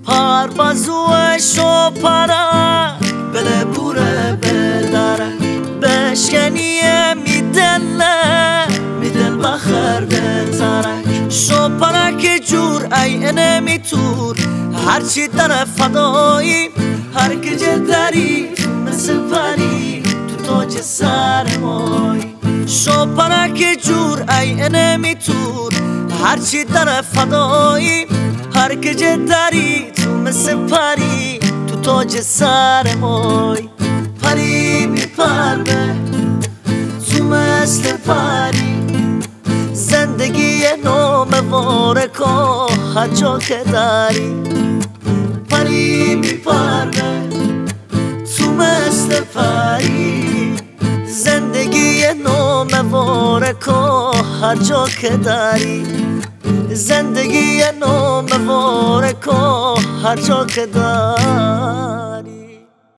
پربازوش و پره بله بوره بدره بشکنیه میدل بخر بزرک شو پرک جور ای انمی تور هرچی در فدایی هر کجا داری مثل پری تو تاج سر مای شو پرک جور ای انمی تور هرچی در فدایی هر کجا داری تو مثل پری تو تاج سر مای پری میپره تو مثل پری زندگی نامواره که هر جا که داری پری میپره تو مثل پری زندگی نامواره که هر جا که داری زندگی نامواره که هر جا که داری